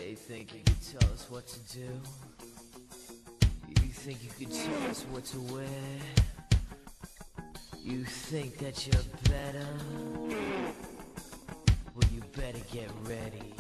They think you can tell us what to do. You think you can tell us what to wear. You think that you're better. Well, you better get ready.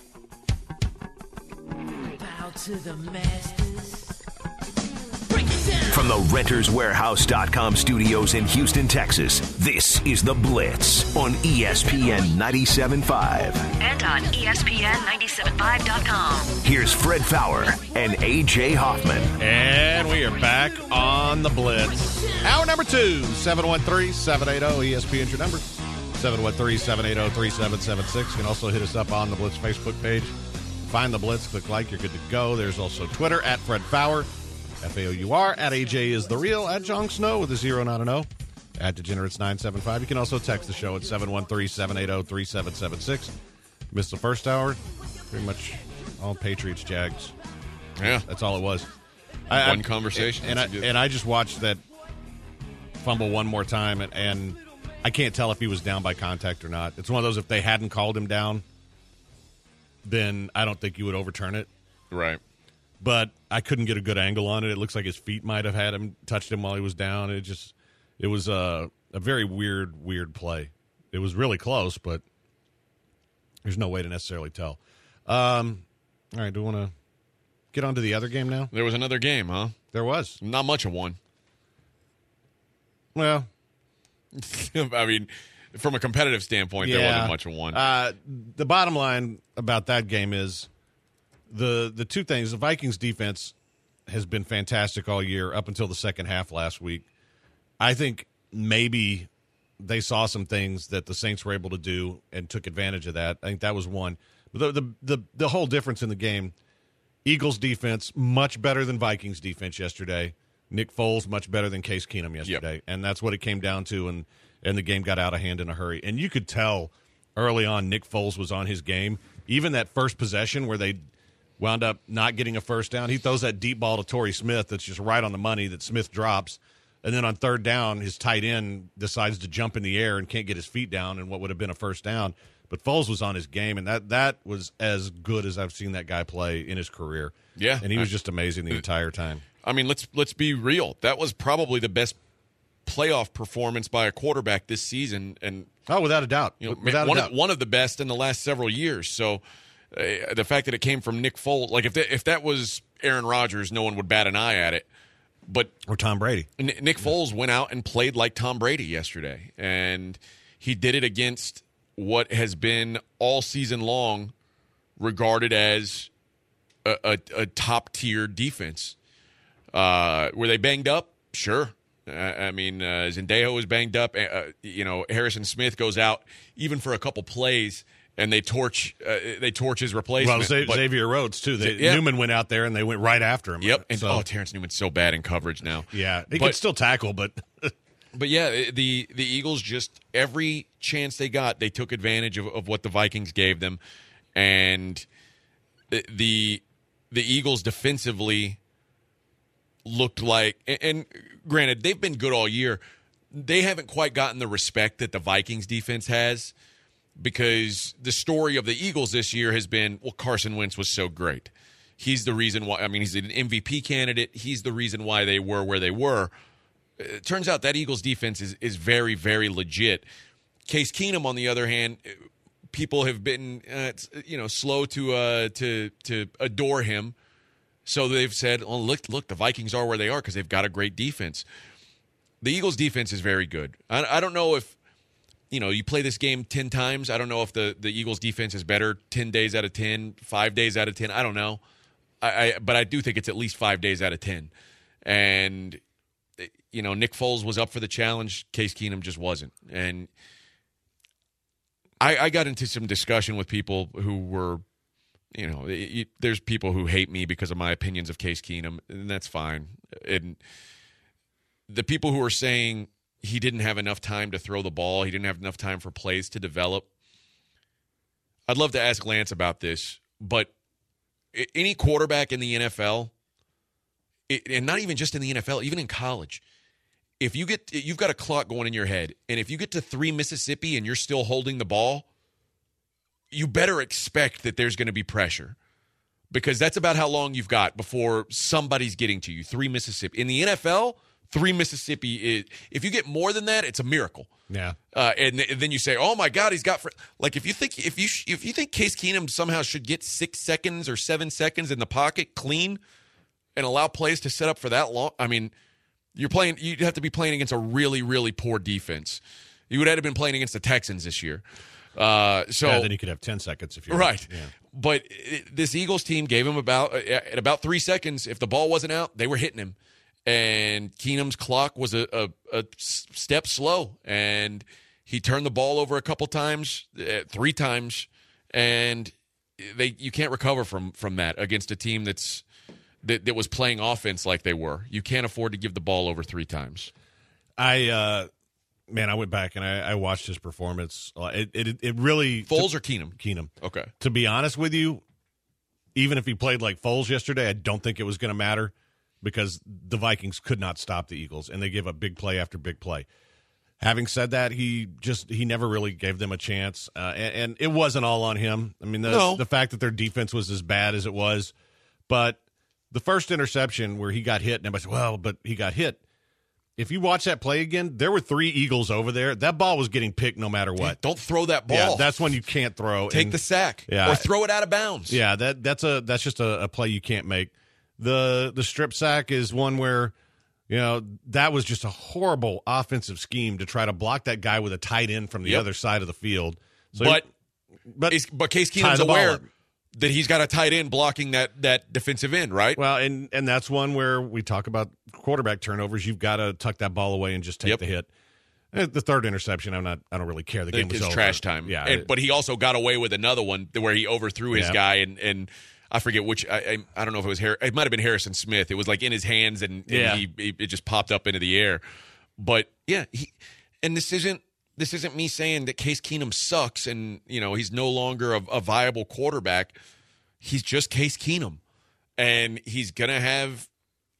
Bow to the masters. From the RentersWarehouse.com studios in Houston, Texas, this is The Blitz on ESPN 97.5. And on ESPN975.com. Here's Fred Faour and A.J. Hoffman. And we are back on The Blitz. Hour number 2, 713-780-ESPN's your number. 713-780-3776. You can also hit us up on the Blitz Facebook page. Find The Blitz, click like, you're good to go. There's also Twitter, at Fred Faour. Faour, at AJ is the real, at Jong Snow with a 0, not an O, at Degenerates975. You can also text the show at 713-780-3776. Missed the first hour, pretty much all Patriots, Jags. Yeah. That's all it was. One conversation. And I just watched that fumble one more time, and I can't tell if he was down by contact or not. It's one of those, if they hadn't called him down, then I don't think you would overturn it. Right. But I couldn't get a good angle on it. It looks like his feet might have touched him while he was down. It was a very weird play. It was really close, but there's no way to necessarily tell. All right, do we want to get on to the other game now? There was another game, huh? There was. Not much of one. Well, I mean, from a competitive standpoint, there wasn't much of one. The bottom line about that game is the two things. The Vikings defense has been fantastic all year up until the second half last week. I think maybe they saw some things that the Saints were able to do and took advantage of that. I think that was one. But the whole difference in the game, Eagles defense much better than Vikings defense yesterday. Nick Foles much better than Case Keenum yesterday. Yep. And that's what it came down to, and the game got out of hand in a hurry. And you could tell early on Nick Foles was on his game. Even that first possession where they wound up not getting a first down, he throws that deep ball to Torrey Smith that's just right on the money that Smith drops. And then on third down, his tight end decides to jump in the air and can't get his feet down in what would have been a first down. But Foles was on his game, and that was as good as I've seen that guy play in his career. Yeah. And he was just amazing the entire time. I mean, let's be real. That was probably the best playoff performance by a quarterback this season. And without a doubt. One of the best in the last several years. So the fact that it came from Nick Foles, like if that was Aaron Rodgers, no one would bat an eye at it. Or Tom Brady. Nick Foles went out and played like Tom Brady yesterday. And he did it against what has been all season long regarded as a top-tier defense. Were they banged up? Sure. I mean, Zendejo was banged up. Harrison Smith goes out even for a couple plays, and they torch his replacement. Well, Xavier Rhodes, too. Newman went out there, and they went right after him. Yep. And Terrence Newman's so bad in coverage now. Yeah. He can still tackle, but... But, yeah, the Eagles just every chance they got, they took advantage of what the Vikings gave them. And the Eagles defensively looked like – and granted, they've been good all year. They haven't quite gotten the respect that the Vikings defense has because the story of the Eagles this year has been, well, Carson Wentz was so great. He's the reason why – I mean, he's an MVP candidate. He's the reason why they were where they were. It turns out that Eagles defense is very, very legit. Case Keenum, on the other hand, people have been slow to adore him. So they've said, "Oh, look, the Vikings are where they are because they've got a great defense." The Eagles defense is very good. I don't know if you play this game 10 times. I don't know if the Eagles defense is better 10 days out of 10, 5 days out of 10. I don't know. But I do think it's at least 5 days out of 10. And Nick Foles was up for the challenge. Case Keenum just wasn't. And I got into some discussion with people who were, there's people who hate me because of my opinions of Case Keenum, and that's fine. And the people who are saying he didn't have enough time to throw the ball, he didn't have enough time for plays to develop, I'd love to ask Lance about this, but any quarterback in the NFL, and not even just in the NFL, even in college, if you've got a clock going in your head, and if you get to 3 Mississippi and you're still holding the ball, you better expect that there's going to be pressure. because that's about how long you've got before somebody's getting to you. 3 Mississippi. In the NFL, 3 Mississippi is, if you get more than that, it's a miracle. Yeah. And then you say, "Oh my God, he's got." Like if you think Case Keenum somehow should get 6 seconds or 7 seconds in the pocket clean and allow plays to set up for that long, I mean, you'd have to be playing against a really, really poor defense. You would have been playing against the Texans this year. Then you could have 10 seconds if you're right. Yeah. But this Eagles team gave him about 3 seconds. If the ball wasn't out, they were hitting him. And Keenum's clock was a step slow, and he turned the ball over a couple times, 3 times, and you can't recover from that against a team that was playing offense like they were. You can't afford to give the ball over 3 times. I went back and I watched his performance. It really Foles or Keenum? Keenum. Okay. To be honest with you, even if he played like Foles yesterday, I don't think it was going to matter, because the Vikings could not stop the Eagles, and they gave up big play after big play. Having said that, he never really gave them a chance, and it wasn't all on him. I mean, the fact that their defense was as bad as it was, but the first interception where he got hit, and everybody said, "Well, but he got hit." If you watch that play again, there were 3 Eagles over there. That ball was getting picked no matter what. Don't throw that ball. Yeah, that's when you can't throw. Take the sack, or throw it out of bounds. Yeah, that's just a play you can't make. The strip sack is one where, that was just a horrible offensive scheme to try to block that guy with a tight end from the other side of the field. So but Case Keenum's aware that he's got a tight end blocking that defensive end, right? Well, and that's one where we talk about quarterback turnovers. You've got to tuck that ball away and just take the hit. The third interception, I don't really care. The game was over. Trash time. Yeah, but he also got away with another one where he overthrew his guy, and I forget which. I don't know if it was It might have been Harrison Smith. It was like in his hands, and it just popped up into the air. But this isn't me saying that Case Keenum sucks and he's no longer a viable quarterback. He's just Case Keenum, and he's gonna have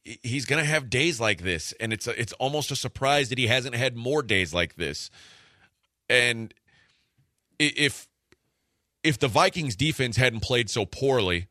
days like this, and it's almost a surprise that he hasn't had more days like this. And if the Vikings defense hadn't played so poorly,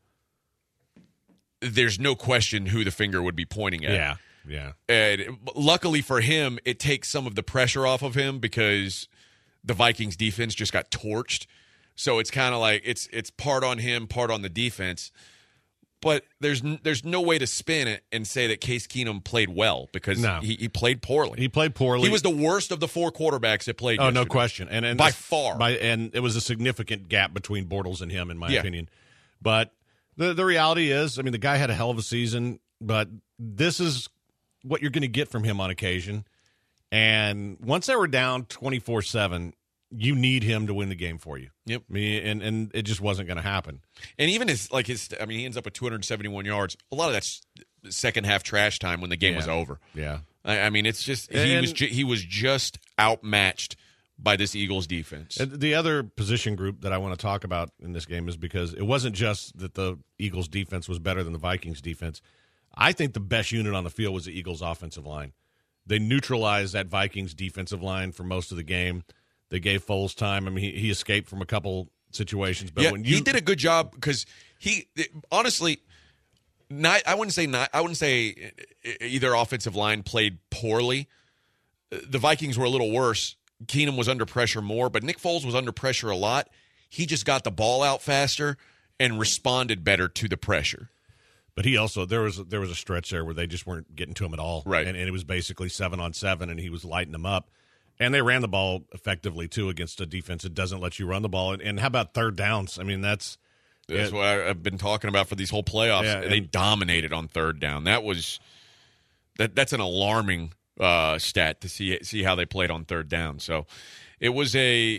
there's no question who the finger would be pointing at. Yeah. And luckily for him, it takes some of the pressure off of him because the Vikings defense just got torched. So it's kind of like it's part on him, part on the defense. But there's no way to spin it and say that Case Keenum played well, because he played poorly. He played poorly. He was the worst of the 4 quarterbacks that played yesterday. No question. And by far. And it was a significant gap between Bortles and him, in my opinion. But the reality is, I mean, the guy had a hell of a season, but this is what you're going to get from him on occasion. And once they were down 24-7, you need him to win the game for you. Yep. I mean, and it just wasn't going to happen. And even he ends up with 271 yards. A lot of that's second half trash time when the game was over. Yeah. I mean, it's just he was just outmatched by this Eagles defense. And the other position group that I want to talk about in this game is because it wasn't just that the Eagles defense was better than the Vikings defense. I think the best unit on the field was the Eagles offensive line. They neutralized that Vikings defensive line for most of the game. They gave Foles time. I mean, he escaped from a couple situations, but he did a good job, because he honestly, I wouldn't say either offensive line played poorly. The Vikings were a little worse. Keenum was under pressure more, but Nick Foles was under pressure a lot. He just got the ball out faster and responded better to the pressure. But he also there was a stretch there where they just weren't getting to him at all, right? And it was basically 7-on-7, and he was lighting them up. And they ran the ball effectively, too, against a defense that doesn't let you run the ball. And how about third downs? I mean, that's what I've been talking about for these whole playoffs. Yeah, they dominated on third down. That's an alarming stat to see how they played on third down. So it was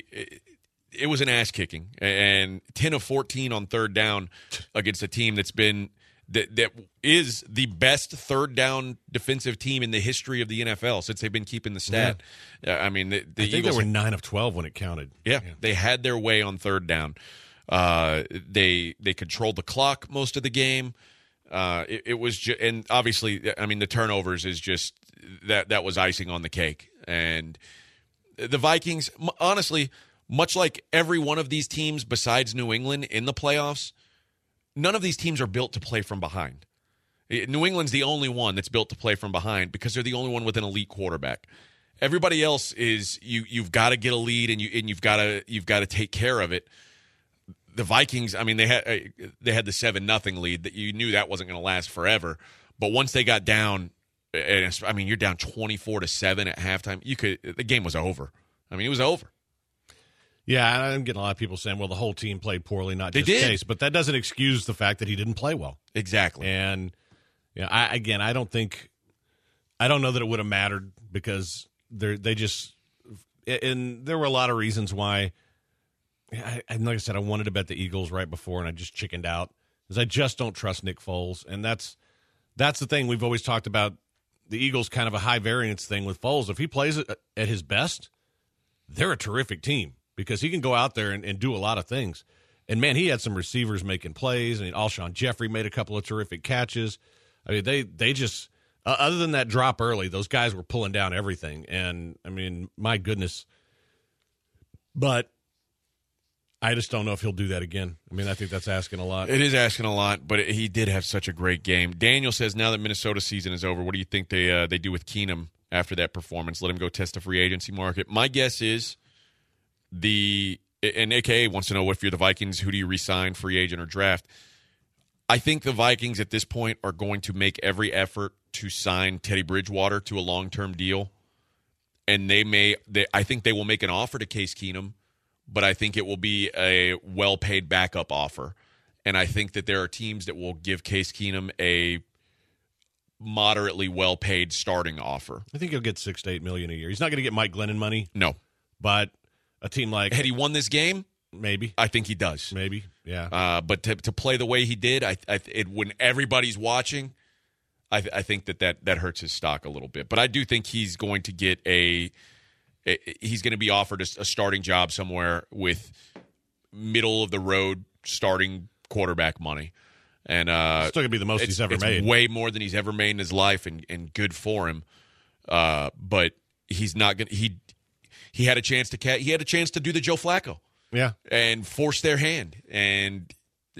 an ass kicking, and 10 of 14 on third down against a team that is the best third down defensive team in the history of the NFL since they've been keeping the stat. Yeah. I mean, the Eagles, they were 9 of 12 when it counted. Yeah, they had their way on third down. They controlled the clock most of the game. It was and obviously, I mean, the turnovers is just that was icing on the cake. And the Vikings, honestly, much like every one of these teams besides New England in the playoffs, none of these teams are built to play from behind. New England's the only one that's built to play from behind because they're the only one with an elite quarterback. Everybody else is you've got to get a lead and you've got to take care of it. The Vikings, I mean, they had the 7-0 lead that you knew that wasn't going to last forever. But once they got down, and I mean, you're down 24-7 at halftime. The game was over. I mean, it was over. Yeah, I'm getting a lot of people saying, well, the whole team played poorly, not just Case. But that doesn't excuse the fact that he didn't play well. Exactly. And I don't know that it would have mattered because they just – and there were a lot of reasons why – like I said, I wanted to bet the Eagles right before, and I just chickened out because I just don't trust Nick Foles. And that's the thing we've always talked about, the Eagles kind of a high variance thing with Foles. If he plays at his best, they're a terrific team because he can go out there and do a lot of things. And, man, he had some receivers making plays. I mean, Alshon Jeffrey made a couple of terrific catches. I mean, they just other than that drop early, those guys were pulling down everything. And, I mean, my goodness. But I just don't know if he'll do that again. I mean, I think that's asking a lot. It is asking a lot, but he did have such a great game. Daniel says, now that Minnesota season is over, what do you think they do with Keenum after that performance? Let him go test the free agency market. My guess is and AKA wants to know if you're the Vikings, who do you re-sign, free agent or draft? I think the Vikings at this point are going to make every effort to sign Teddy Bridgewater to a long-term deal. And I think they will make an offer to Case Keenum, but I think it will be a well-paid backup offer. And I think that there are teams that will give Case Keenum a moderately well-paid starting offer. I think he'll get $6 to $8 million a year. He's not going to get Mike Glennon money. No. But a team like... Had he won this game? Maybe. I think he does. Maybe, yeah. But to play the way he did, when everybody's watching, I think that hurts his stock a little bit. But I do think he's going to get he's going to be offered a starting job somewhere with middle-of-the-road starting quarterback money. And still going to be the most he's ever made. Way more than he's ever made in his life, and good for him. But he's not going. He had a chance to do the Joe Flacco. Yeah. And force their hand. And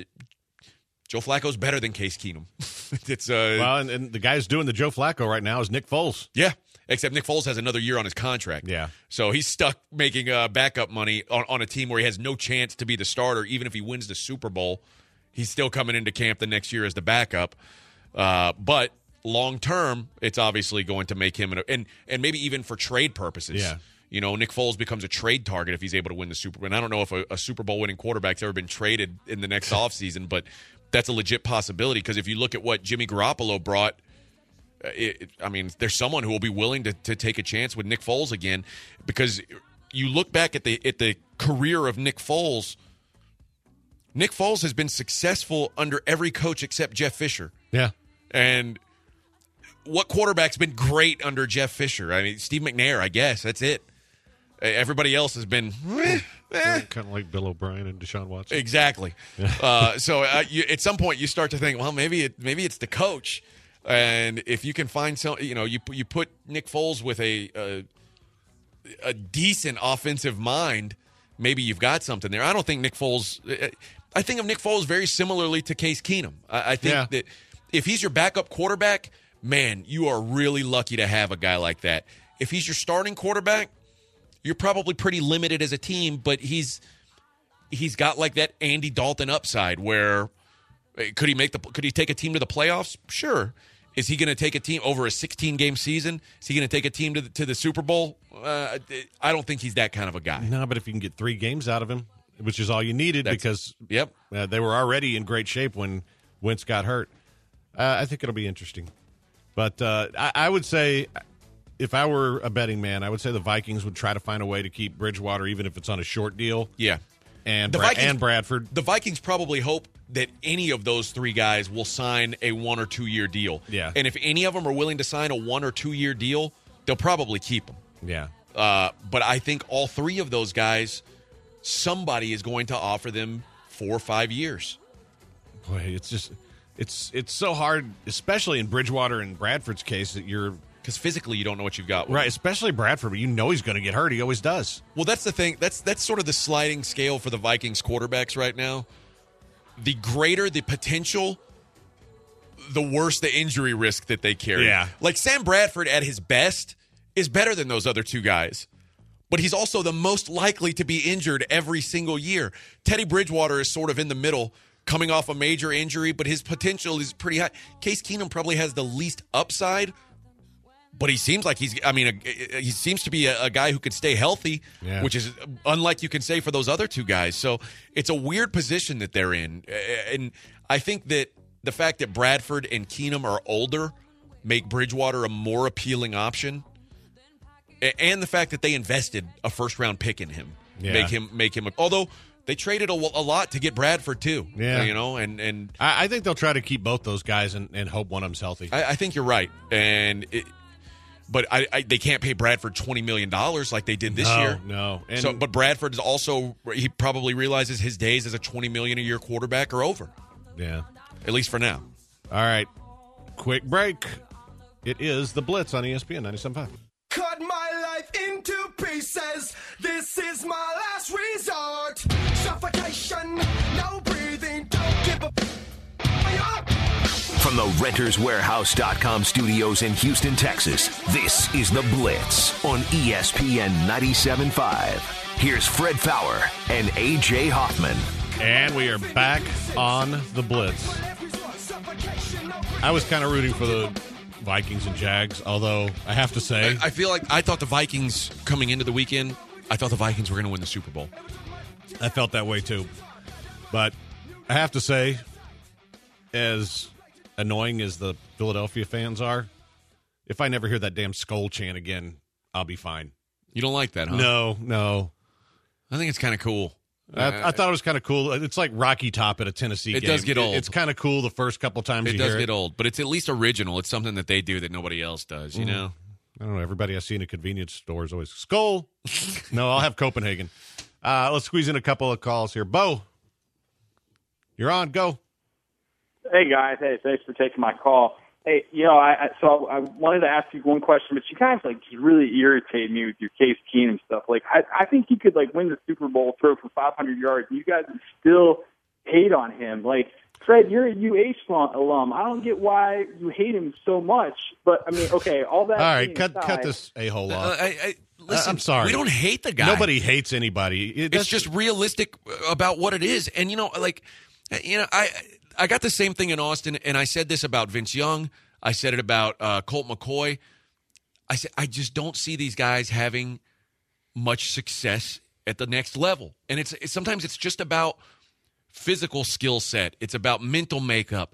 Joe Flacco's better than Case Keenum. Well, and the guy who's doing the Joe Flacco right now is Nick Foles. Yeah. Except Nick Foles has another year on his contract. Yeah. So he's stuck making backup money on a team where he has no chance to be the starter. Even if he wins the Super Bowl, he's still coming into camp the next year as the backup. But long term, it's obviously going to make him and maybe even for trade purposes. Yeah. You know, Nick Foles becomes a trade target if he's able to win the Super Bowl. And I don't know if a Super Bowl winning quarterback's ever been traded in the next offseason, but that's a legit possibility because if you look at what Jimmy Garoppolo brought, there's someone who will be willing to take a chance with Nick Foles again because you look back at the career of Nick Foles. Nick Foles has been successful under every coach except Jeff Fisher. Yeah. And what quarterback's been great under Jeff Fisher? I mean, Steve McNair, I guess. That's it. Everybody else has been kind of like Bill O'Brien and Deshaun Watson. Exactly. So at some point you start to think, well, maybe it's the coach, and if you can find some, you put Nick Foles with a decent offensive mind, maybe you've got something there. I don't think Nick Foles. I think of Nick Foles very similarly to Case Keenum. I think that if he's your backup quarterback, man, you are really lucky to have a guy like that. If he's your starting quarterback, you're probably pretty limited as a team, but he's got like that Andy Dalton upside where could he take a team to the playoffs? Sure. Is he going to take a team over a 16-game season? Is he going to take a team to the Super Bowl? I don't think he's that kind of a guy. No, but if you can get 3 games out of him, which is all you needed because they were already in great shape when Wentz got hurt, I think it'll be interesting. But I would say if I were a betting man, I would say the Vikings would try to find a way to keep Bridgewater even if it's on a short deal. Yeah. And Bradford. The Vikings probably hope that any of those 3 guys will sign a 1 or 2 year deal. Yeah. And if any of them are willing to sign a 1 or 2 year deal, they'll probably keep them. Yeah. But I think all 3 of those guys, somebody is going to offer them 4 or 5 years. Boy, it's just it's so hard, especially in Bridgewater and Bradford's case, that you're because physically you don't know what you've got. Right, especially Bradford, but he's going to get hurt. He always does. Well, that's the thing. That's sort of the sliding scale for the Vikings quarterbacks right now. the greater the potential, the worse the injury risk that they carry. Yeah. Like Sam Bradford at his best is better than those other two guys. But he's also the most likely to be injured every single year. Teddy Bridgewater is sort of in the middle, coming off a major injury, but his potential is pretty high. Case Keenum probably has the least upside, but he seems like he seems to be a guy who can stay healthy, which is unlike you can say for those other two guys. So it's a weird position that they're in. And I think that the fact that Bradford and Keenum are older make Bridgewater a more appealing option. And the fact that they invested a first-round pick in him, make him. Although they traded a lot to get Bradford too, and I think they'll try to keep both those guys and hope one of them's healthy. I think you're right, but they can't pay Bradford $20 million like they did this year. No, but Bradford is also, he probably realizes his days as a $20 million a year quarterback are over. Yeah, at least for now. All right, quick break. It is the Blitz on ESPN 97.5. Cut my life into pieces. This is my last resort. Suffocation, no breathing, don't give a From the RentersWarehouse.com studios in Houston, Texas, this is the Blitz on ESPN 97.5. Here's Fred Fowler and A.J. Hoffman. And we are back on the Blitz. I was kind of rooting for the Vikings and Jags, although I have to say, I feel like I thought the Vikings coming into the weekend, I thought the Vikings were going to win the Super Bowl. I felt that way too. But I have to say, as annoying as the Philadelphia fans are, if I never hear that damn Skol chant again, I'll be fine. You don't like that, huh? No. I think it's kind of cool. I thought it was kind of cool. It's like Rocky Top at a Tennessee game. It does get old. It's kind of cool the first couple times you hear it. It does get old, but it's at least original. It's something that they do that nobody else does, you know? I don't know. Everybody I see in a convenience store is always, Skol. No, I'll have Copenhagen. Let's squeeze in a couple of calls here. Bo, you're on. Go. Hey, guys. Hey, thanks for taking my call. Hey, I wanted to ask you one question, but you guys just really irritate me with your Case Keenum stuff. I think he could win the Super Bowl, throw for 500 yards, and you guys would still hate on him. Fred, you're a UH alum. I don't get why you hate him so much. But I mean, okay, all that. All right, cut this a-hole off. Listen, I'm sorry. We don't hate the guy. Nobody hates anybody. It's just realistic about what it is, and I got the same thing in Austin, and I said this about Vince Young. I said it about Colt McCoy. I said I just don't see these guys having much success at the next level. And it's sometimes it's just about physical skill set. It's about mental makeup,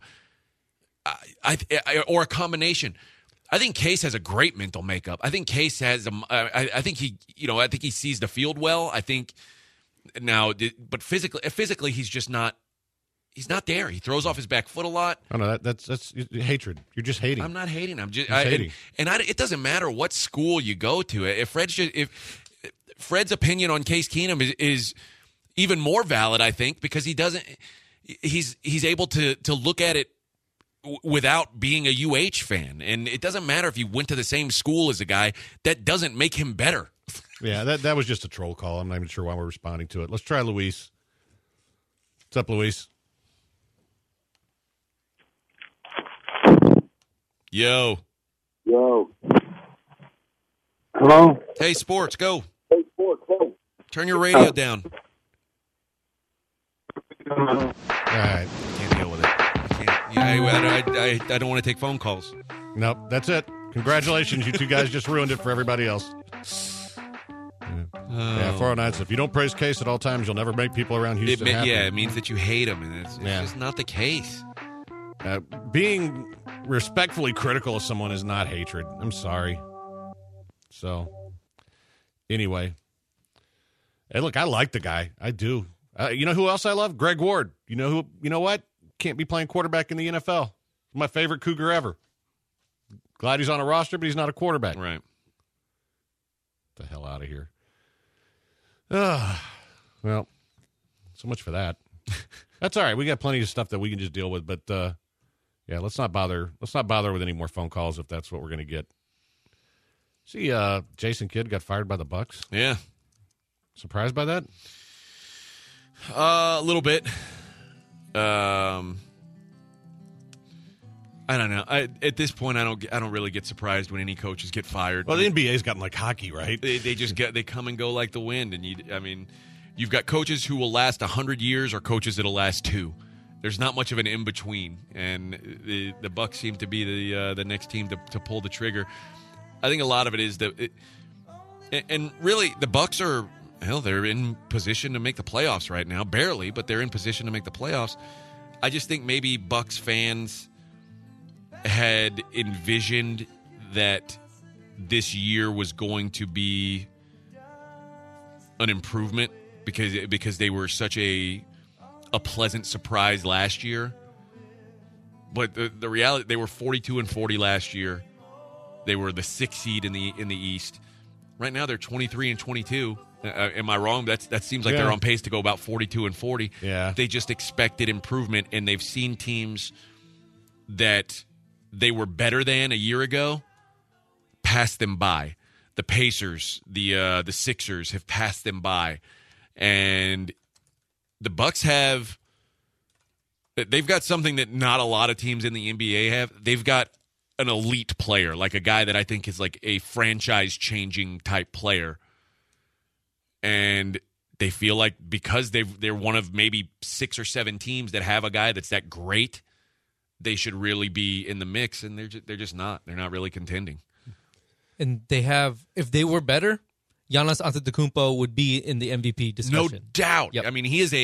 or a combination. I think Case has a great mental makeup. I think Case has I think he sees the field well. I think now, but physically he's just not. He's not there. He throws off his back foot a lot. Oh no, that's hatred. You're just hating. I'm not hating. I'm just hating. It doesn't matter what school you go to. If Fred's opinion on Case Keenum is even more valid, I think, because he's able to look at it without being a UH fan, and it doesn't matter if you went to the same school as a guy. That doesn't make him better. Yeah, that was just a troll call. I'm not even sure why we're responding to it. Let's try Luis. What's up, Luis? Yo. Hello? Hey, Sports, go. Hey, Sports, go. Turn your radio down. All right. Can't deal with it. I don't want to take phone calls. Nope, that's it. Congratulations, you two guys just ruined it for everybody else. Yeah, 409. So if you don't praise Case at all times, you'll never make people around Houston happy. Yeah, it means that you hate him, and it's just not the case. Being respectfully critical of someone is not hatred. I'm sorry. So, anyway. Hey, look, I like the guy. I do. You know who else I love? Greg Ward. You know what? Can't be playing quarterback in the NFL. He's my favorite Cougar ever. Glad he's on a roster, but he's not a quarterback. Right. Get the hell out of here. Well, so much for that. That's all right. We got plenty of stuff that we can just deal with, but yeah, let's not bother with any more phone calls if that's what we're going to get. See, Jason Kidd got fired by the Bucks. Yeah. Surprised by that? A little bit. I don't know. At this point, I don't really get surprised when any coaches get fired. Well, the NBA's gotten like hockey, right? They come and go like the wind, and you've got coaches who will last 100 years or coaches that'll last 2. There's not much of an in between, and the Bucks seem to be the next team to pull the trigger. I think a lot of it is and really the Bucks are they're in position to make the playoffs right now, barely, but they're in position to make the playoffs. I just think maybe Bucks fans had envisioned that this year was going to be an improvement because they were such a pleasant surprise last year. But the reality, they were 42-40 last year. They were the 6th seed in the East. Right now they're 23-22. Am I wrong? That seems like they're on pace to go about 42-40. Yeah. They just expected improvement, and they've seen teams that they were better than a year ago pass them by. The Pacers, the Sixers have passed them by, and the Bucks they've got something that not a lot of teams in the NBA have. They've got an elite player, like a guy that I think is like a franchise-changing type player. And they feel like because they're one of maybe 6 or 7 teams that have a guy that's that great, they should really be in the mix, and they're just not. They're not really contending. And they have, if they were better, Giannis Antetokounmpo would be in the MVP discussion. No doubt. Yep. I mean, he's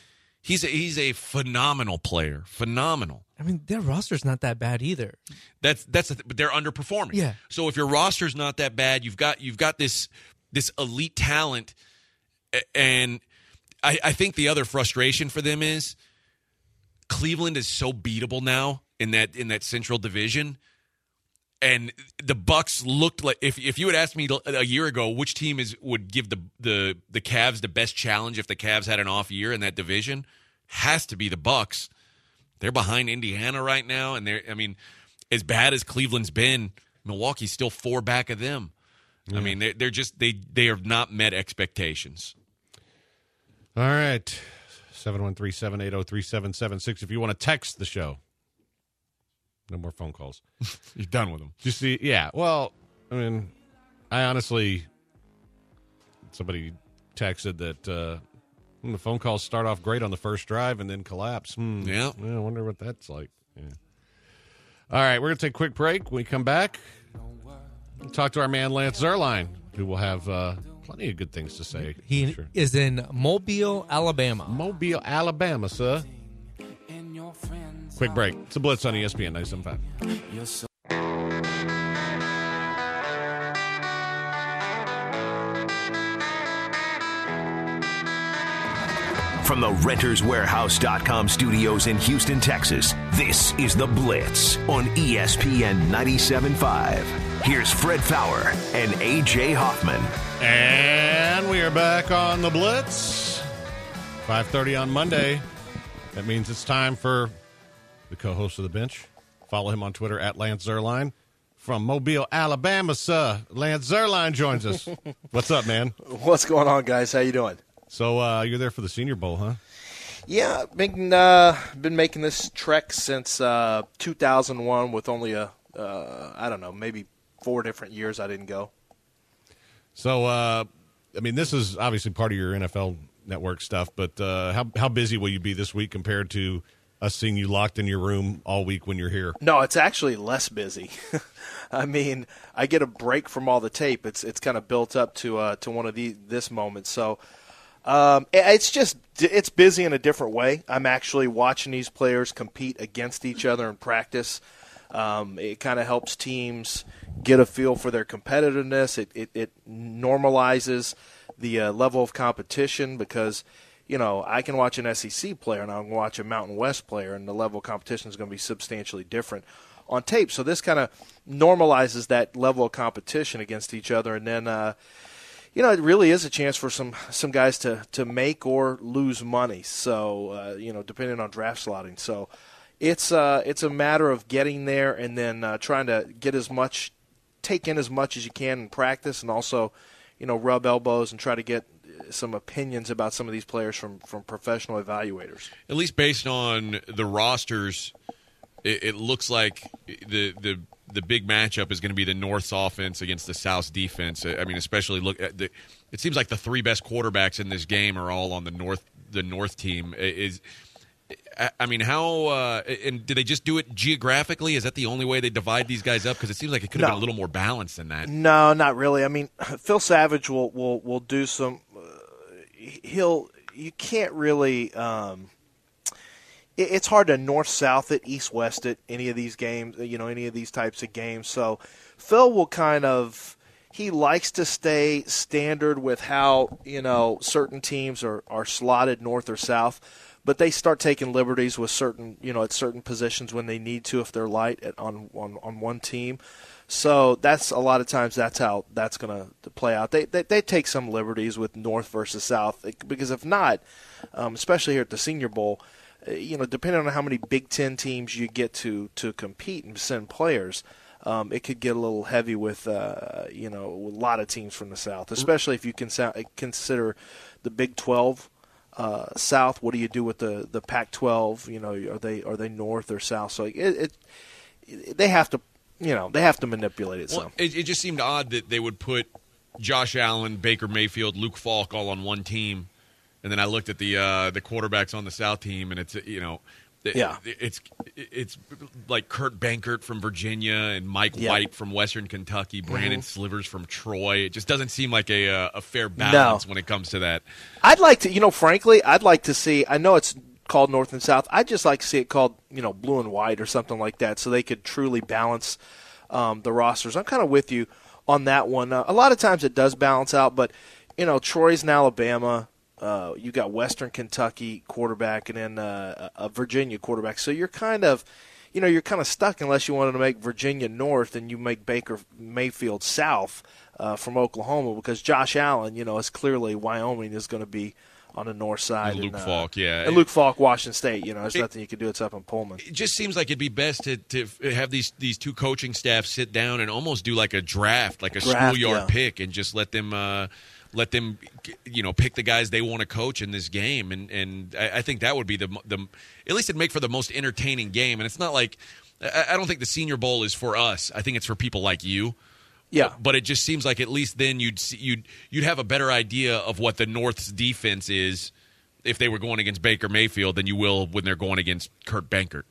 a phenomenal player. Phenomenal. I mean, their roster's not that bad either. But they're underperforming. Yeah. So if your roster's not that bad, you've got this elite talent, and I think the other frustration for them is Cleveland is so beatable now in that Central Division, and the Bucks looked like if you had asked me a year ago which team would give the Cavs the best challenge if the Cavs had an off year in that division, has to be the Bucks. They're behind Indiana right now, and as bad as Cleveland's been, Milwaukee's still 4 back of them. Yeah. I mean, they have not met expectations. All right. 713-780-3776 if you want to text the show. No more phone calls. You're done with them. You see, yeah. Well, I mean, I honestly, somebody texted that the phone calls start off great on the first drive and then collapse. Yeah. I wonder what that's like. Yeah. All right, we're going to take a quick break. When we come back, we'll talk to our man Lance Zierlein, who will have plenty of good things to say. He is in Mobile, Alabama. Mobile, Alabama, sir. Quick break. It's a Blitz on ESPN 97.5. From the RentersWarehouse.com studios in Houston, Texas, this is The Blitz on ESPN 97.5. Here's Fred Fowler and A.J. Hoffman. And we are back on The Blitz. 5:30 on Monday. That means it's time for the co-host of The Bench. Follow him on Twitter at Lance Zierlein. From Mobile, Alabama, sir, Lance Zierlein joins us. What's up, man? What's going on, guys? How you doing? So you're there for the Senior Bowl, huh? Yeah, been making this trek since 2001 with only maybe 4 different years I didn't go. So, this is obviously part of your NFL Network stuff, but how busy will you be this week compared to us seeing you locked in your room all week when you're here? No, it's actually less busy. I mean, I get a break from all the tape. It's kind of built up to one of this moment. So it's busy in a different way. I'm actually watching these players compete against each other in practice. It kind of helps teams get a feel for their competitiveness. It normalizes the level of competition because, I can watch an SEC player and I can watch a Mountain West player, and the level of competition is going to be substantially different on tape. So this kind of normalizes that level of competition against each other, and then it really is a chance for some guys to make or lose money. So depending on draft slotting. So it's a matter of getting there and then trying to take in as much as you can in practice, and also rub elbows and try to get some opinions about some of these players from professional evaluators. At least based on the rosters, it looks like the big matchup is going to be the North's offense against the South's defense. I mean, especially look at it seems like the three best quarterbacks in this game are all on the North team. I mean, how and do they just do it geographically? Is that the only way they divide these guys up? Because it seems like it could have been a little more balanced than that. No, not really. I mean, Phil Savage will do some. You can't really. It's hard to north-south it, east-west it, any of these games, any of these types of games. So Phil will he likes to stay standard with how, certain teams are slotted north or south, but they start taking liberties with certain, at certain positions when they need to if they're light on one team. So that's a lot of times that's how that's going to play out. They take some liberties with north versus south because if not, especially here at the Senior Bowl, depending on how many Big Ten teams you get to compete and send players, it could get a little heavy with a lot of teams from the South, especially if you consider the Big 12 South. What do you do with the Pac-12? Are they north or south? So they have to manipulate it. Well, it just seemed odd that they would put Josh Allen, Baker Mayfield, Luke Falk all on one team. And then I looked at the quarterbacks on the South team, and it's it's like Kurt Benkert from Virginia and Mike White from Western Kentucky, Brandon Slivers from Troy. It just doesn't seem like a fair balance when it comes to that. I'd like to, frankly, I'd like to see. I know it's called North and South. I'd just like to see it called Blue and White or something like that, so they could truly balance the rosters. I'm kind of with you on that one. A lot of times it does balance out, but Troy's in Alabama. You got Western Kentucky quarterback and then a Virginia quarterback. So you're kind of, stuck unless you wanted to make Virginia North and you make Baker Mayfield South from Oklahoma because Josh Allen, is clearly Wyoming is going to be on the north side. And Luke Falk, yeah. And Luke Falk, Washington State. There's nothing you can do. It's up in Pullman. It just seems like it'd be best to have these two coaching staffs sit down and almost do like a draft, like a schoolyard pick, and just let them pick the guys they want to coach in this game, and I think that would be the at least it'd make for the most entertaining game. And it's not like I don't think the Senior Bowl is for us. I think it's for people like you. Yeah, but it just seems like at least then you'd have a better idea of what the North's defense is if they were going against Baker Mayfield than you will when they're going against Kurt Benkert.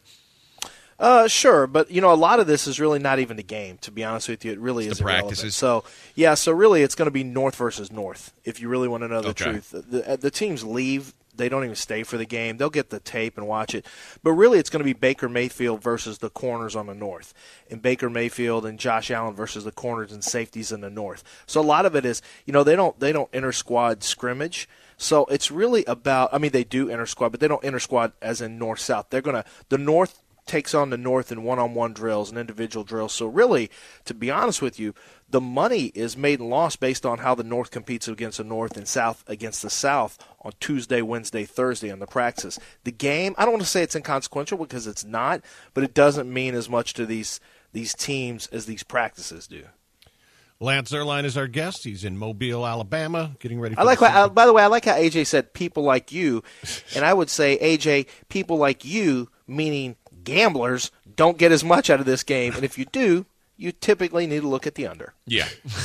Sure, but a lot of this is really not even the game. To be honest with you, it really is the practices. So really, it's going to be North versus North. If you really want to know the truth, the teams leave; they don't even stay for the game. They'll get the tape and watch it. But really, it's going to be Baker Mayfield versus the corners on the North, and Baker Mayfield and Josh Allen versus the corners and safeties in the North. So a lot of it is, they don't inter squad scrimmage. So it's really about. I mean, they do inter squad, but they don't inter squad as in North South. The North takes on the North in one-on-one drills and individual drills. So really, to be honest with you, the money is made and lost based on how the North competes against the North and South against the South on Tuesday, Wednesday, Thursday on the practices. The game, I don't want to say it's inconsequential because it's not, but it doesn't mean as much to these teams as these practices do. Lance Zierlein is our guest. He's in Mobile, Alabama, getting ready for by the way, I like how AJ said people like you, and I would say, AJ, people like you, meaning gamblers, don't get as much out of this game, and if you do, you typically need to look at the under. Yeah.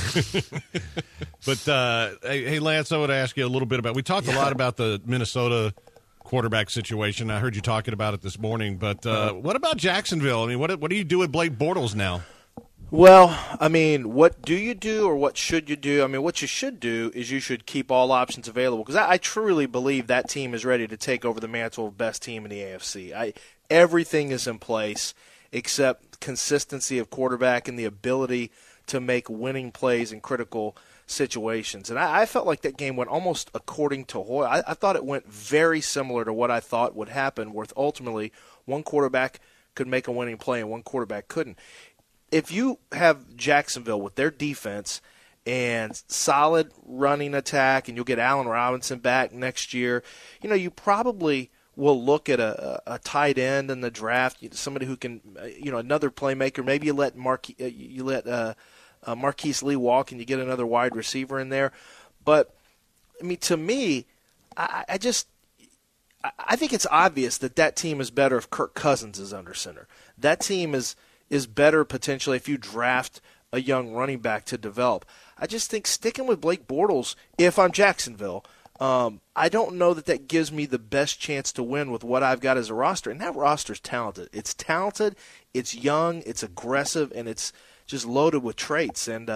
But, hey, Lance, I would ask you a little bit about – we talked a lot about the Minnesota quarterback situation. I heard you talking about it this morning, but what about Jacksonville? I mean, what do you do with Blake Bortles now? Well, I mean, what do you do or what should you do? I mean, what you should do is you should keep all options available because I truly believe that team is ready to take over the mantle of best team in the AFC. Everything is in place except consistency of quarterback and the ability to make winning plays in critical situations. And I felt like that game went almost according to Hoyle. I thought it went very similar to what I thought would happen, where ultimately one quarterback could make a winning play and one quarterback couldn't. If you have Jacksonville with their defense and solid running attack, and you'll get Allen Robinson back next year, you probably will look at a tight end in the draft, somebody who can, another playmaker. Maybe you let Marquise Lee walk and you get another wide receiver in there. But I mean, to me, I think it's obvious that team is better if Kirk Cousins is under center. That team is better potentially if you draft a young running back to develop. I just think sticking with Blake Bortles, if I'm Jacksonville, I don't know that gives me the best chance to win with what I've got as a roster. And that roster's talented. It's talented, it's young, it's aggressive, and it's just loaded with traits. And,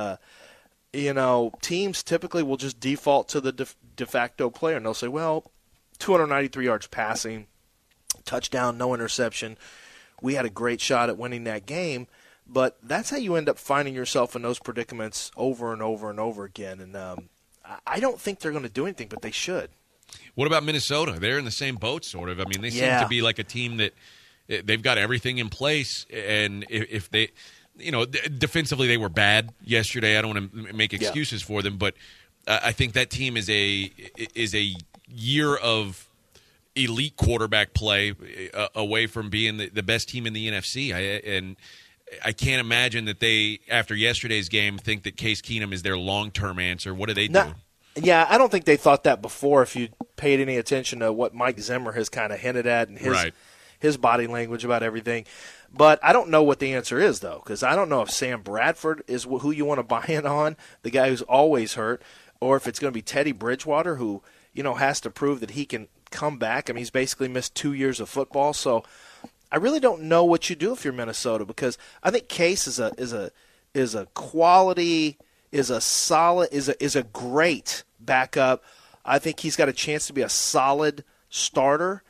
teams typically will just default to the de facto player, and they'll say, well, 293 yards passing, touchdown, no interception. We had a great shot at winning that game. But that's how you end up finding yourself in those predicaments over and over and over again. And I don't think they're going to do anything, but they should. What about Minnesota? They're in the same boat, sort of. I mean, they seem to be like a team that they've got everything in place. And if they, defensively they were bad yesterday. I don't want to make excuses for them, but I think that team is a year of elite quarterback play away from being the best team in the NFC. I can't imagine that they, after yesterday's game, think that Case Keenum is their long-term answer. What do they do? Yeah, I don't think they thought that before if you paid any attention to what Mike Zimmer has kind of hinted at and his body language about everything. But I don't know what the answer is, though, because I don't know if Sam Bradford is who you want to buy in on, the guy who's always hurt, or if it's going to be Teddy Bridgewater, who has to prove that he can come back. I mean, he's basically missed 2 years of football, so I really don't know what you do if you're Minnesota, because I think Case is a quality, is a solid, is a great backup. I think he's got a chance to be a solid starter.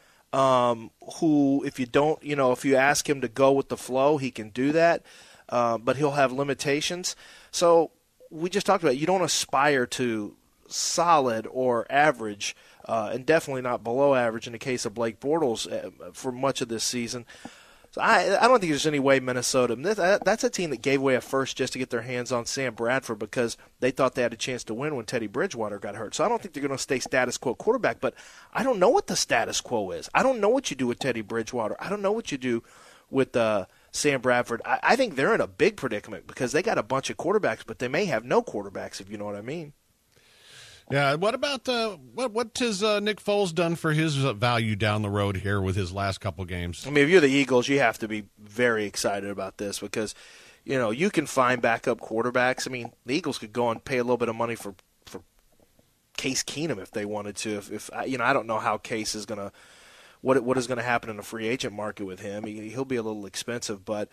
Who, if you ask him to go with the flow, he can do that, but he'll have limitations. So we just talked about it. You don't aspire to solid or average. And definitely not below average in the case of Blake Bortles for much of this season. So I don't think there's any way Minnesota – that's a team that gave away a first just to get their hands on Sam Bradford because they thought they had a chance to win when Teddy Bridgewater got hurt. So I don't think they're going to stay status quo quarterback, but I don't know what the status quo is. I don't know what you do with Teddy Bridgewater. I don't know what you do with Sam Bradford. I think they're in a big predicament because they got a bunch of quarterbacks, but they may have no quarterbacks, if you know what I mean. Yeah, what about what has Nick Foles done for his value down the road here with his last couple games? I mean, if you're the Eagles, you have to be very excited about this because, you can find backup quarterbacks. I mean, the Eagles could go and pay a little bit of money for Case Keenum if they wanted to. If I don't know how Case is going to what is going to happen in the free agent market with him. He'll be a little expensive, but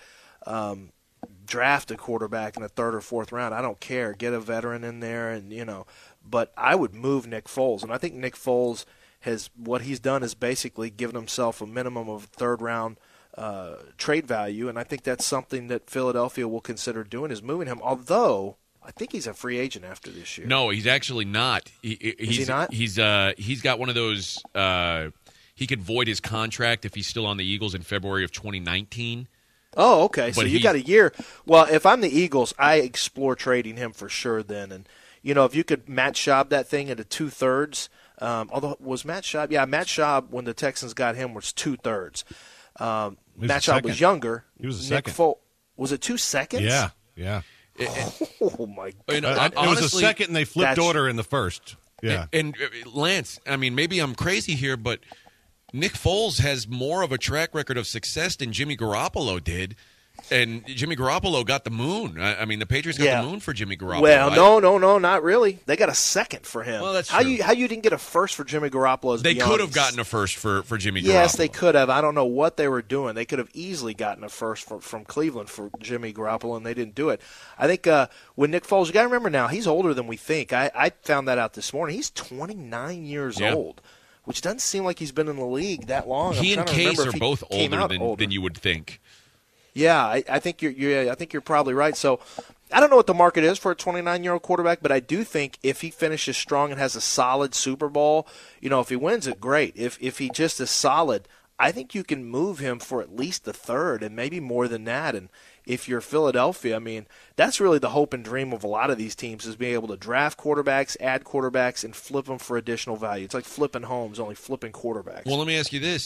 draft a quarterback in the third or fourth round. I don't care. Get a veteran in there, and But I would move Nick Foles, and I think Nick Foles what he's done is basically given himself a minimum of third-round trade value, and I think that's something that Philadelphia will consider doing is moving him. Although I think he's a free agent after this year. No, he's actually not. Is he not? He's got one of those. He could void his contract if he's still on the Eagles in February of 2019. Oh, okay. So you got a year. Well, if I'm the Eagles, I explore trading him for sure then. And, if you could Matt Schaub that thing into 2/3, although was Matt Schaub? Yeah, Matt Schaub, when the Texans got him, was 2/3. Matt Schaub was younger. He was a second. Was it 2 seconds? Yeah. Oh, my God. It was a second, and they flipped order in the first. Yeah. And Lance, I mean, maybe I'm crazy here, but Nick Foles has more of a track record of success than Jimmy Garoppolo did. And Jimmy Garoppolo got the moon. I mean, the Patriots got the moon for Jimmy Garoppolo. Well, no, not really. They got a second for him. Well, that's true. How you didn't get a first for Jimmy Garoppolo? They could have gotten a first for Jimmy Garoppolo. Yes, they could have. I don't know what they were doing. They could have easily gotten a first from Cleveland for Jimmy Garoppolo, and they didn't do it. I think with Nick Foles, you got to remember now, he's older than we think. I found that out this morning. He's 29 years old, which doesn't seem like he's been in the league that long. He and Case are both older than you would think. Yeah, I think you're probably right. So I don't know what the market is for a 29-year-old quarterback, but I do think if he finishes strong and has a solid Super Bowl, if he wins it, great. If he just is solid, I think you can move him for at least the third and maybe more than that. And if you're Philadelphia, I mean, that's really the hope and dream of a lot of these teams is being able to draft quarterbacks, add quarterbacks, and flip them for additional value. It's like flipping homes, only flipping quarterbacks. Well, let me ask you this.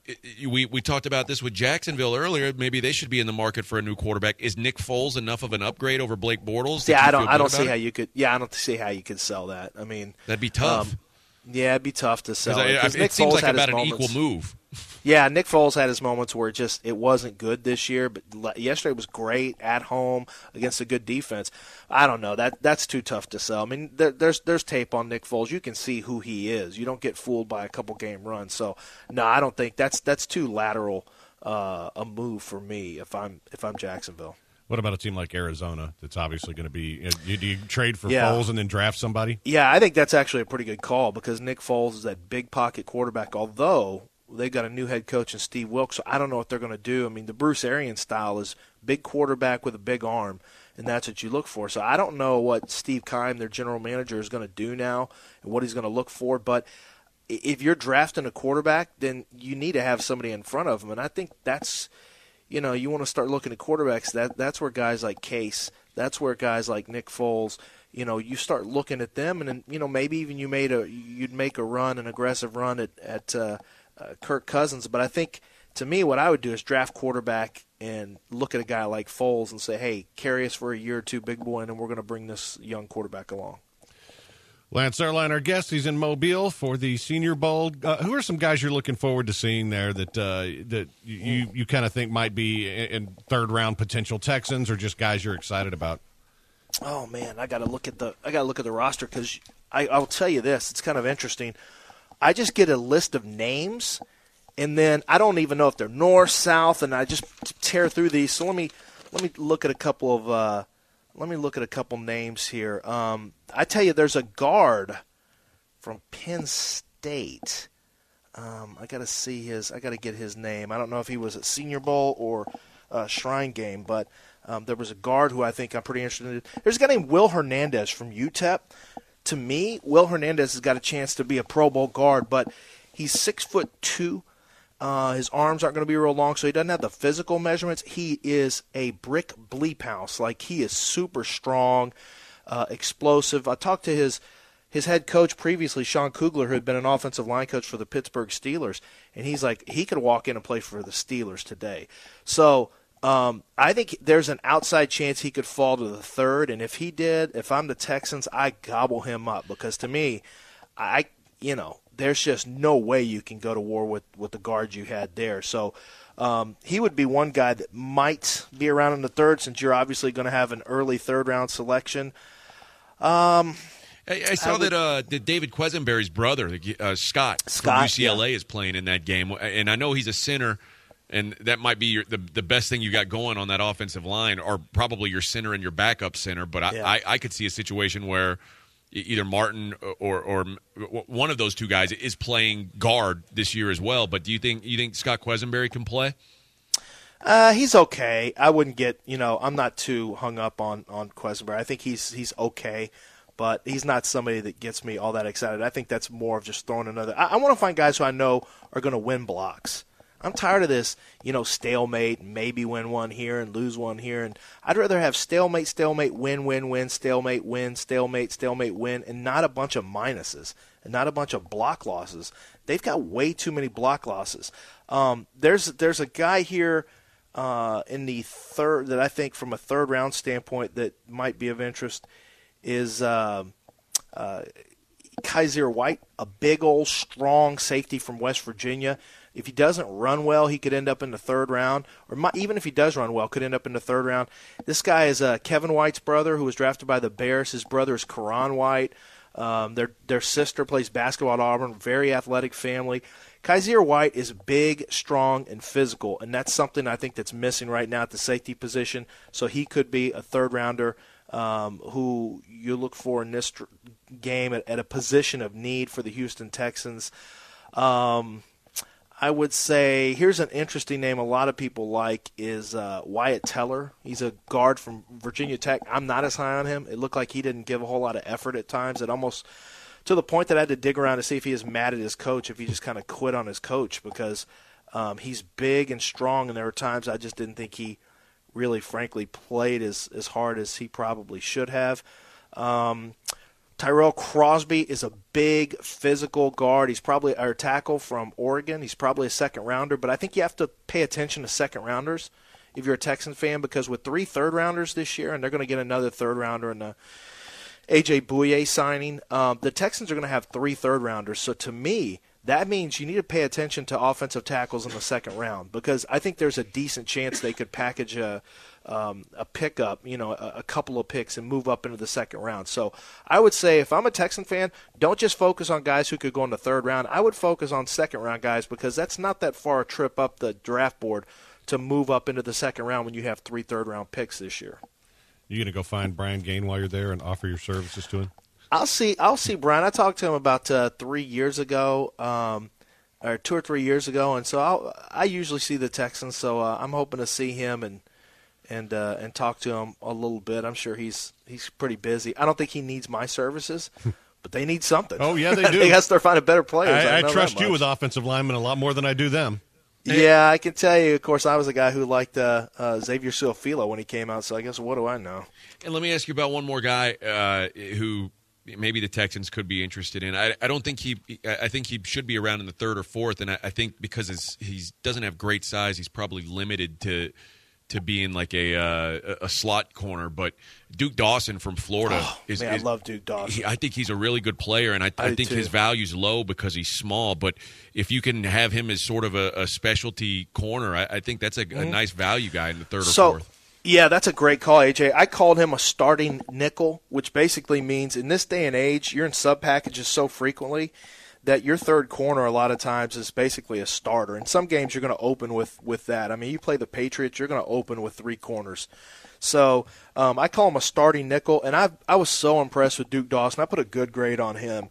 we talked about this with Jacksonville earlier. Maybe they should be in the market for a new quarterback. Is Nick Foles enough of an upgrade over Blake Bortles? Yeah, I don't see how you could. Yeah, I don't see how you could sell that. I mean, that'd be tough. Yeah, it'd be tough to sell. It seems like about an equal move. Yeah, Nick Foles had his moments where it wasn't good this year, but yesterday was great at home against a good defense. I don't know. That's too tough to sell. I mean, there's tape on Nick Foles. You can see who he is. You don't get fooled by a couple game runs. So no, I don't think that's too lateral a move for me if I'm Jacksonville. What about a team like Arizona that's obviously going to be do you trade for Foles and then draft somebody? Yeah, I think that's actually a pretty good call because Nick Foles is that big pocket quarterback, although they got a new head coach in Steve Wilks, so I don't know what they're going to do. I mean, the Bruce Arians style is big quarterback with a big arm, and that's what you look for. So I don't know what Steve Keim, their general manager, is going to do now and what he's going to look for. But if you're drafting a quarterback, then you need to have somebody in front of him, and I think that's – you want to start looking at quarterbacks. That's where guys like Case, that's where guys like Nick Foles, you start looking at them, and then, maybe even you'd make a run, an aggressive run at Kirk Cousins. But I think, to me, what I would do is draft quarterback and look at a guy like Foles and say, hey, carry us for a year or two, big boy, and then we're going to bring this young quarterback along. Lance Zierlein, our guest, he's in Mobile for the Senior Bowl. Who are some guys you're looking forward to seeing there that you kind of think might be in third-round potential Texans, or just guys you're excited about? Oh man, I got to look at the roster because I'll tell you this. It's kind of interesting. I just get a list of names, and then I don't even know if they're north, south, and I just tear through these. So let me look at a couple of. Let me look at a couple names here. I tell you, there's a guard from Penn State. I got to get his name. I don't know if he was at Senior Bowl or Shrine Game, but there was a guard who I think I'm pretty interested in. There's a guy named Will Hernandez from UTEP. To me, Will Hernandez has got a chance to be a Pro Bowl guard, but he's 6'2". His arms aren't going to be real long, so he doesn't have the physical measurements. He is a brick bleep house. Like, he is super strong, explosive. I talked to his head coach previously, Sean Kugler, who had been an offensive line coach for the Pittsburgh Steelers, and he's like, he could walk in and play for the Steelers today. So I think there's an outside chance he could fall to the third, and if he did, if I'm the Texans, I gobble him up because to me, there's just no way you can go to war with the guards you had there. So he would be one guy that might be around in the third since you're obviously going to have an early third-round selection. I saw that David Quesenberry's brother, Scott from UCLA, is playing in that game. And I know he's a center, and that might be the best thing you got going on that offensive line, or probably your center and your backup center. But I could see a situation where either Martin or one of those two guys is playing guard this year as well. But do you think Scott Quesenberry can play? He's okay. I wouldn't get I'm not too hung up on Quesenberry. I think he's okay, but he's not somebody that gets me all that excited. I think that's more of just throwing another. I want to find guys who I know are going to win blocks. I'm tired of this, stalemate, maybe win one here and lose one here. And I'd rather have stalemate, win, stalemate, win, stalemate, win, and not a bunch of minuses and not a bunch of block losses. They've got way too many block losses. There's a guy here in the third that I think from a third-round standpoint that might be of interest is Kaiser White, a big old strong safety from West Virginia. If he doesn't run well, he could end up in the third round. Or even if he does run well, could end up in the third round. This guy is Kevin White's brother, who was drafted by the Bears. His brother is Karan White. Their sister plays basketball at Auburn. Very athletic family. Kaiser White is big, strong, and physical, and that's something I think that's missing right now at the safety position. So he could be a third-rounder who you look for in this game at a position of need for the Houston Texans. I would say here's an interesting name a lot of people like is Wyatt Teller. He's a guard from Virginia Tech. I'm not as high on him. It looked like he didn't give a whole lot of effort at times. It almost to the point that I had to dig around to see if he is mad at his coach, if he just kind of quit on his coach because he's big and strong, and there were times I just didn't think he really, frankly, played as hard as he probably should have. Tyrell Crosby is a big physical guard. He's probably our tackle from Oregon. He's probably a second-rounder, but I think you have to pay attention to second-rounders if you're a Texans fan, because with 3 third-rounders this year, and they're going to get another third-rounder in the A.J. Bouye signing, the Texans are going to have 3 third-rounders. So to me, that means you need to pay attention to offensive tackles in the second round, because I think there's a decent chance they could package a pickup, a couple of picks and move up into the second round. So I would say if I'm a Texan fan, don't just focus on guys who could go in the third round. I would focus on second round guys, because that's not that far a trip up the draft board to move up into the second round when you have 3 third-round picks this year. You going to go find Brian Gain while you're there and offer your services to him? I'll see Brian. I talked to him about 3 years ago, or 2 or 3 years ago, and so I usually see the Texans. So I'm hoping to see him and talk to him a little bit. I'm sure he's pretty busy. I don't think he needs my services, but they need something. Oh yeah, they do. They got to start finding better players. I trust you with offensive linemen a lot more than I do them. Yeah, I can tell you. Of course, I was a guy who liked Xavier Su'a-Filo when he came out. So I guess what do I know? And let me ask you about one more guy who maybe the Texans could be interested in. I don't think I think he should be around in the 3rd or 4th, and I think because he doesn't have great size, he's probably limited to being like a slot corner. But Duke Dawson from Florida I love Duke Dawson. I think he's a really good player, and I think his value's low because he's small. But if you can have him as sort of a specialty corner, I think that's a nice value guy in the 3rd or 4th. Yeah, that's a great call, AJ. I called him a starting nickel, which basically means in this day and age, you're in sub packages so frequently that your third corner a lot of times is basically a starter. In some games, you're going to open with that. I mean, you play the Patriots, you're going to open with 3 corners. So I call him a starting nickel, and I was so impressed with Duke Dawson. I put a good grade on him.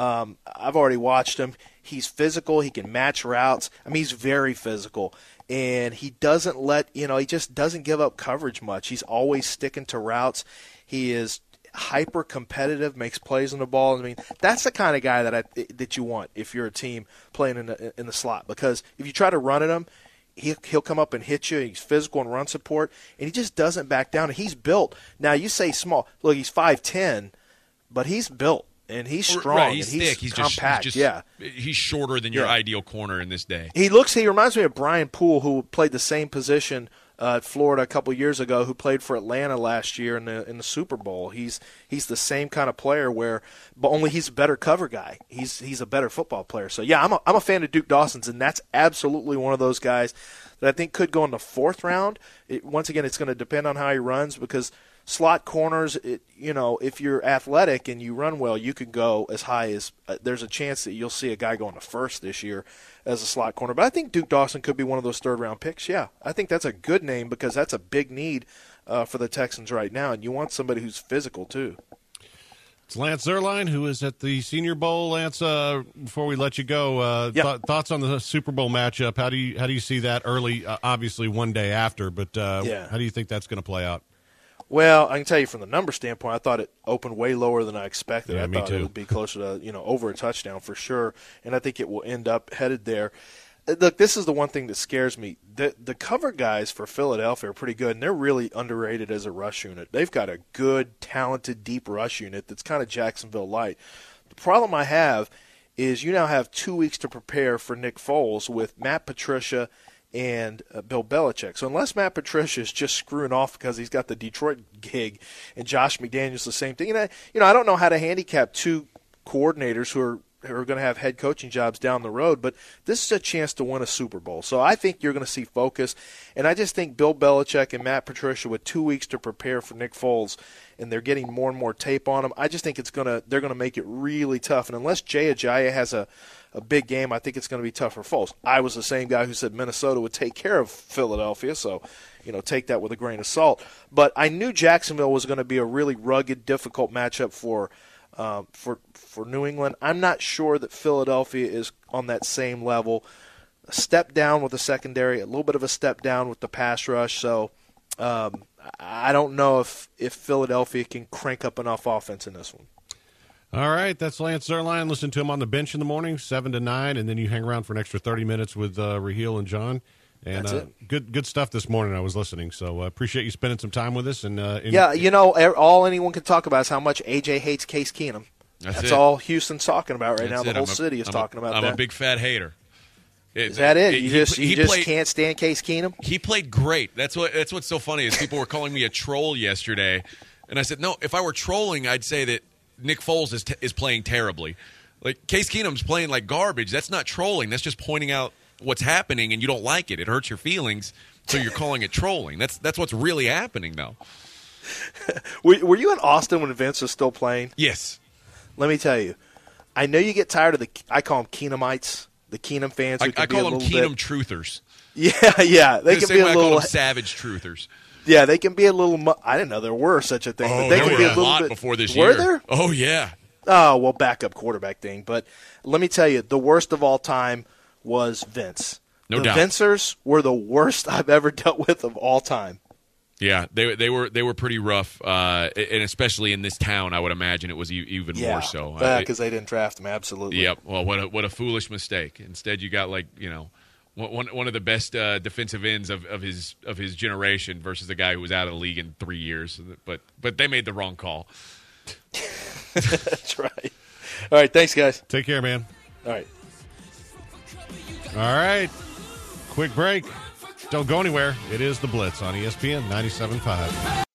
I've already watched him. He's physical. He can match routes. I mean, he's very physical. And he doesn't he just doesn't give up coverage much. He's always sticking to routes. He is hyper competitive, makes plays on the ball. I mean, that's the kind of guy that you want if you're a team playing in the slot, because if you try to run at him, he'll come up and hit you. He's physical and run support, and he just doesn't back down. And he's built. Now you say small. Look, he's 5'10", but he's built. And he's strong. Right, he's and thick. He's compact. He's shorter than your ideal corner in this day. He reminds me of Brian Poole, who played the same position at Florida a couple years ago, who played for Atlanta last year in the Super Bowl. He's the same kind of player, but only he's a better cover guy. He's a better football player. So yeah, I'm a fan of Duke Dawson's, and that's absolutely one of those guys that I think could go in the 4th round. Once again, it's going to depend on how he runs, because slot corners, if you're athletic and you run well, you can go as high as there's a chance that you'll see a guy go in the 1st this year as a slot corner. But I think Duke Dawson could be one of those 3rd-round picks. Yeah, I think that's a good name, because that's a big need for the Texans right now, and you want somebody who's physical too. It's Lance Zierlein, who is at the Senior Bowl. Lance, before we let you go, thoughts on the Super Bowl matchup? How do you see that early? Obviously, one day after, but how do you think that's going to play out? Well, I can tell you from the number standpoint, I thought it opened way lower than I expected. Yeah, I thought it would be closer to, over a touchdown for sure, and I think it will end up headed there. Look, this is the one thing that scares me. The cover guys for Philadelphia are pretty good, and they're really underrated as a rush unit. They've got a good, talented, deep rush unit that's kind of Jacksonville light. The problem I have is you now have 2 weeks to prepare for Nick Foles with Matt Patricia and Bill Belichick. So unless Matt Patricia is just screwing off because he's got the Detroit gig and Josh McDaniels the same thing, and I don't know how to handicap 2 coordinators who are going to have head coaching jobs down the road, but this is a chance to win a Super Bowl. So I think you're going to see focus, and I just think Bill Belichick and Matt Patricia with 2 weeks to prepare for Nick Foles, and they're getting more and more tape on him, I just think they're going to make it really tough. And unless Jay Ajayi has a big game, I think it's going to be tough for Foles. I was the same guy who said Minnesota would take care of Philadelphia, so take that with a grain of salt. But I knew Jacksonville was going to be a really rugged, difficult matchup for New England. I'm not sure that Philadelphia is on that same level. A step down with the secondary, a little bit of a step down with the pass rush. So I don't know if Philadelphia can crank up enough offense in this one. All right, that's Lance Zierlein. Listen to him on the bench in the morning, 7 to 9, and then you hang around for an extra 30 minutes with Raheel and John. And that's it. Good stuff this morning. I was listening, so appreciate you spending some time with us. And all anyone can talk about is how much AJ hates Case Keenum. That's it. all Houston's talking about right now. That's The it. whole city is talking about I'm that. a big fat hater. Is that it? You just played, can't stand Case Keenum? He played great. That's what's so funny is people were calling me a troll yesterday, and I said no. If I were trolling, I'd say that Nick Foles is playing terribly. Like Case Keenum's playing like garbage. That's not trolling. That's just pointing out what's happening, and you don't like it. It hurts your feelings, so you're calling it trolling. That's what's really happening, though. Were you in Austin when Vince was still playing? Yes. Let me tell you, I know you get tired of I call them Keenumites, the Keenum fans. I call them Keenum truthers. Yeah. They can be a I little call them savage truthers. Yeah, they can be a little. I didn't know there were such a thing. Oh, but they there can were be a a little lot bit before this Were year. there? Oh yeah. Oh well, backup quarterback thing. But let me tell you, the worst of all time was Vince. No the doubt. Vincers were the worst I've ever dealt with of all time. Yeah, they were pretty rough, and especially in this town, I would imagine it was even more so. because they didn't draft him. Absolutely. Yep. Well, what a foolish mistake. Instead, you got one of the best defensive ends of his generation versus the guy who was out of the league in 3 years. But they made the wrong call. That's right. All right. Thanks, guys. Take care, man. All right. All right. Quick break. Don't go anywhere. It is The Blitz on ESPN 97.5.